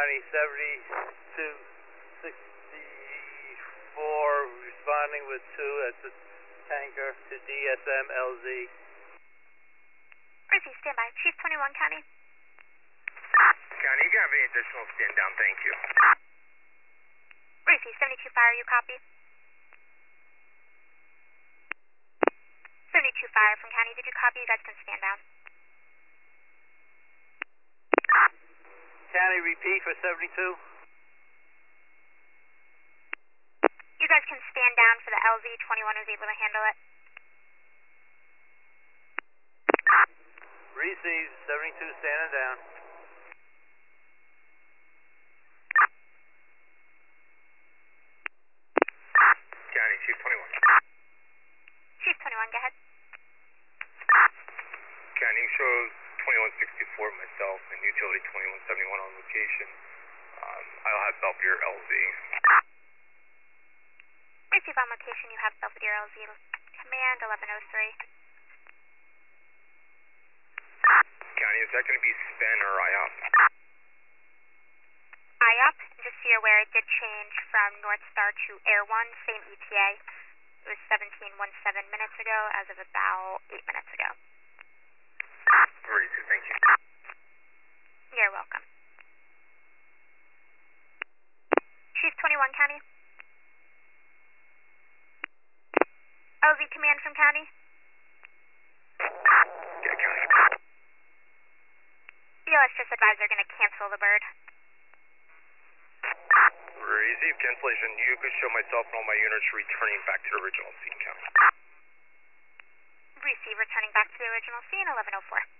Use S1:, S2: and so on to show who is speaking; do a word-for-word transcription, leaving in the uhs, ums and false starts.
S1: County, seventy-two sixty-four, responding with two at the tanker to D S M L Z.
S2: Gracie, stand by. Chief twenty-one County.
S3: County, you can have any additional stand down, thank you.
S2: Gracie, seventy-two Fire, you copy? seventy-two Fire from County, did you copy? You guys can stand down.
S1: County, repeat for seventy-two.
S2: You guys can stand down for the L Z. twenty-one was able to handle it.
S1: Receive, seventy-two standing down.
S3: County, Chief twenty-one.
S2: Chief twenty-one, go ahead.
S3: County, show twenty-one sixty-four myself and utility twenty-one seventy-one on location. Um, I'll have Belvedere L Z.
S2: Receive on location, you have Belvedere L Z. Command eleven oh three.
S3: County, is that going to be SPEN or I O P?
S2: I O P, and just so you're aware, it did change from North Star to Air One, same E T A. It was seventeen seventeen minutes ago as of about eight minutes ago.
S3: Receive, thank you.
S2: You're welcome. Chief twenty-one County. L Z command from County.
S3: Yeah, County.
S2: B O S just advised they're going to cancel the bird.
S3: Receive cancellation. You could show myself and all my units returning back to the original scene, County.
S2: Receive returning back to the original scene, eleven oh four.